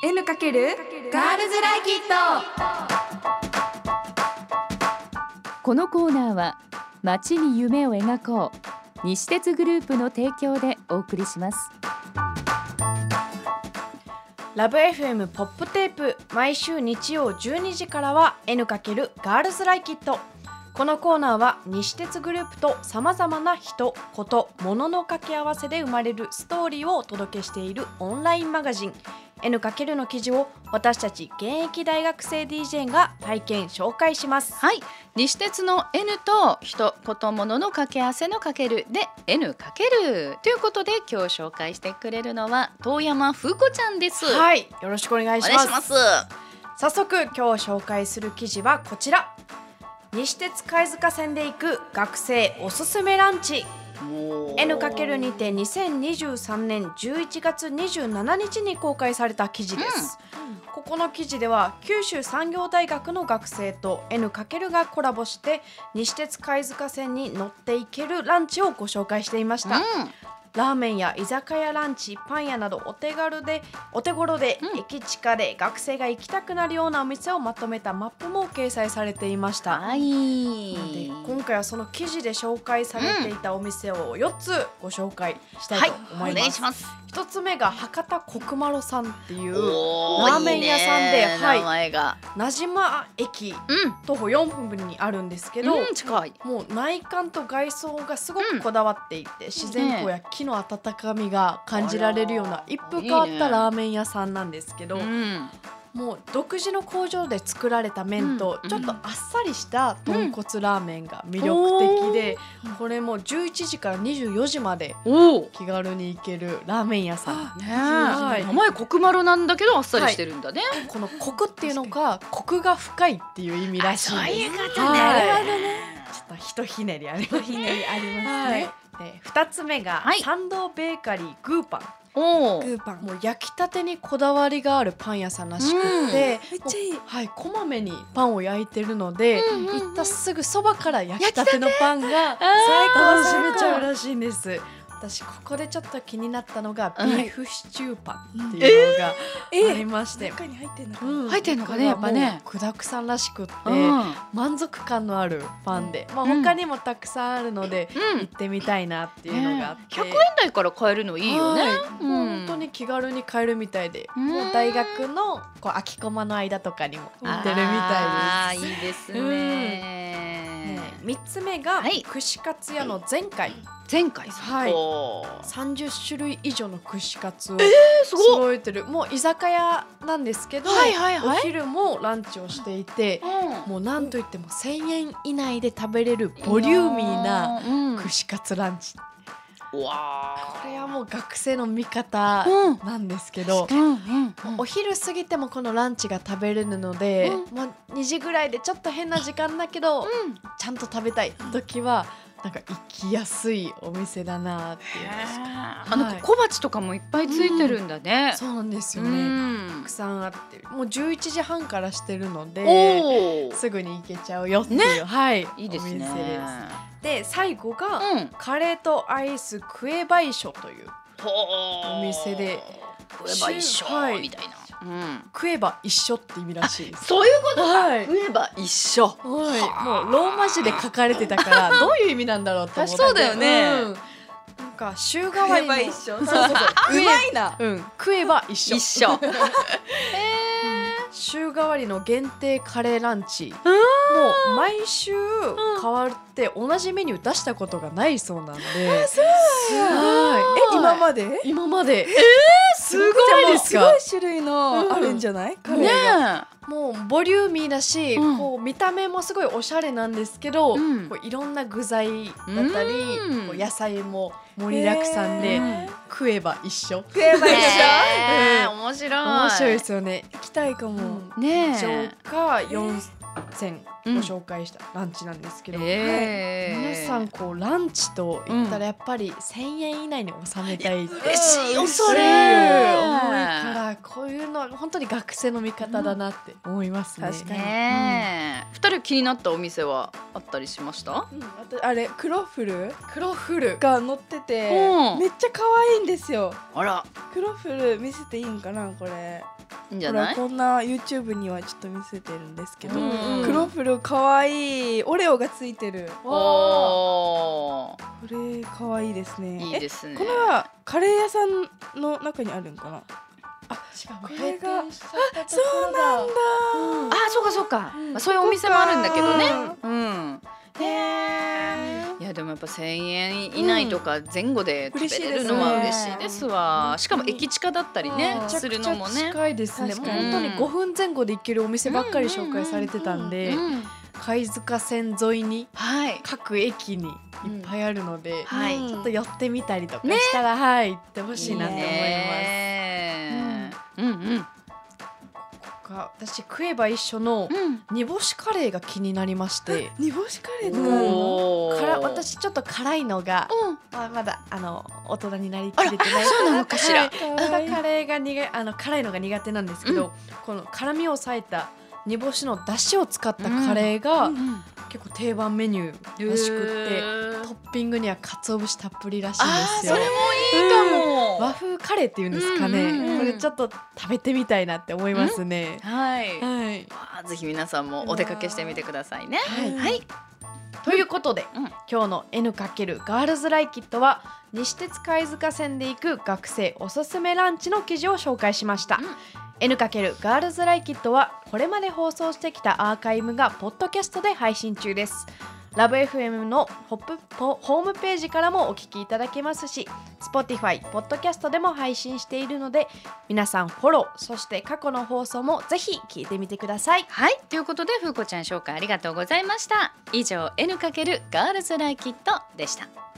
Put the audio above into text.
N× ガールズライキット。 このコーナーは街に夢を描こう西鉄グループの提供でお送りします。 ラブ FM ポップテープ、毎週日曜12時からは N× ガールズライキット。このコーナーは西鉄グループとさまざまな人、こと、物の掛け合わせで生まれるストーリーをお届けしているオンラインマガジン N× の記事を私たち現役大学生 DJ が体験紹介します。 はい、西鉄の N と人、こと、物の掛け合わせのかけるで N× ということで、今日紹介してくれるのは遠山風子ちゃんです。 はい、よろしくお願いします。 お願いします。 早速今日紹介する記事はこちら。西鉄貝塚線で行く学生おすすめランチ。N× にて2023年11月27日に公開された記事です。ここの記事では九州産業大学の学生と N× がコラボして西鉄貝塚線に乗っていけるランチをご紹介していました。ラーメンや居酒屋ランチ、パン屋などお手頃で、駅地下で学生が行きたくなるようなお店をまとめたマップも掲載されていました。で今回はその記事で紹介されていたお店を4つご紹介したいと思います。 お願いします。 1つ目が博多コクマロさんっていうラーメン屋さんで、 名前が名島駅、徒歩4分にあるんですけど、 近い。 もう内観と外装がすごくこだわっていて、自然光や木の温かみが感じられるような一風変わったラーメン屋さんなんですけど、もう独自の工場で作られた麺とちょっとあっさりした豚骨ラーメンが魅力的で、これも11時から24時まで気軽に行けるラーメン屋さん。 名前コクマロなんだけどあっさりしてるんだね。 このコクっていうのがコクが深いっていう意味らしいです。 そういうことね。 ちょっとひとひねりありますね。で2つ目が参道ベーカリーグーパン。 グーパン、 もう焼きたてにこだわりがあるパン屋さんらしくて、 めっちゃいい。 こまめにパンを焼いてるので、行ったすぐそばから焼きたてのパンが楽しめちゃうらしいんです。私ここでちょっと気になったのがビーフシチューパンっていうのがありまして、 中に入ってんのか入ってんのかね、やっぱね。 具だくさんらしくって満足感のあるパンで、他にもたくさんあるので行ってみたいなっていうのがあって、 100円台から買えるのいいよね。 もう本当に気軽に買えるみたいで、もう大学の空きコマの間とかにも売ってるみたいです。 いいですね。 3つ目が串カツ屋の前回30種類以上の串カツを揃えてる、もう居酒屋なんですけど、お昼もランチをしていて、もうなんといっても1000円以内で食べれるボリューミーな串カツランチ。これはもう学生の味方なんですけど、お昼過ぎてもこのランチが食べれるので、2時ぐらいでちょっと変な時間だけど、ちゃんと食べたい時はなんか行きやすいお店だなっていう。 小鉢とかもいっぱいついてるんだね。 そうなんですよね。たくさんあって、もう11時半からしてるので、すぐに行けちゃうよっていう、 いいですね。 お店です。で最後が、カレーとアイスクエバイショというお店で、 クエバ一緒みたいな。 食えば一緒って意味らしいです。 そういうことか。食えば一緒。 もうローマ字で書かれてたからどういう意味なんだろうと思って。 そうだよね。 なんか週替わりの一緒。 うまいな。食えば一緒。週替わりの限定カレーランチ、もう毎週変わって同じメニュー出したことがないそうなんで、 今まで。 すごいですか。 すごい種類のあるんじゃない？カレーが。 もうボリューミーだし、こう見た目もすごいおしゃれなんですけど、こういろんな具材だったり、こう野菜も盛りだくさんで、食えば一緒。 面白い。 面白いですよね。 行きたいかも。 以上が4選ご紹介したランチなんですけど、皆さんこうランチと言ったらやっぱり1000円以内に収めたいって嬉しいよそれ。 思いから、こういうのは本当に学生の味方だなって思いますね。 確かに。 2人気になったお店はあったりしました？ あれクロッフルが乗ってて、 うんめっちゃ可愛いんですよ。 あら、 クロッフル見せていいんかなこれ。 いいんじゃない？ こんな YouTube にはちょっと見せてるんですけど、 うんクロッフルかわいい。オレオがついてる。 おー、 これかわいいですね。 いいですね。 これはカレー屋さんの中にあるんかな。 しかもこれが閉店しちゃったところだ。 そうなんだ。 あ、そうかそうか、まあそういうお店もあるんだけどね。うん。 へいやでもやっぱ1000円以内とか前後で食べれるのは嬉しいですわ。しかも駅近だったりねめちゃするくちゃのもね。 近いですね。もう確かに本当に5分前後で行けるお店ばっかり紹介されてたんで、 うん貝塚線沿いにはい。 各駅にいっぱいあるので、 はいうんちょっと寄ってみたりとかしたら、はい行ってほしいなと思います。 ねえうんうん私食えば一緒のうん。 煮干しカレーが気になりまして、 煮干しカレーとかあるの？ おー私ちょっと辛いのが、 うん。 まだ大人になりきれてないそうなのかしら。 はいちょっとカレーが辛いのが苦手なんですけど、この辛みを抑えた煮干しの出汁を使ったカレーが結構定番メニューらしくって、トッピングには鰹節たっぷりらしいんああ、 ですよ。 それもいいかも。 和風カレーっていうんですかね、 うんうんうんこれちょっと食べてみたいなって思いますね。 はい。 はい、 ぜひ皆さんもお出かけしてみてくださいね。 はいはい。 ということで、 うん今日の N× ガールズライキットは西鉄貝塚線で行く学生おすすめランチの記事を紹介しました。N× ガールズライキットはこれまで放送してきたアーカイブがポッドキャストで配信中です。ラブ FM のホームページからもお聞きいただけますし、 Spotify、ポッドキャストでも配信しているので、皆さんフォロー、そして過去の放送もぜひ聞いてみてください。 はい、ということでふうこちゃん紹介ありがとうございました。以上 N× ガールズライキットでした。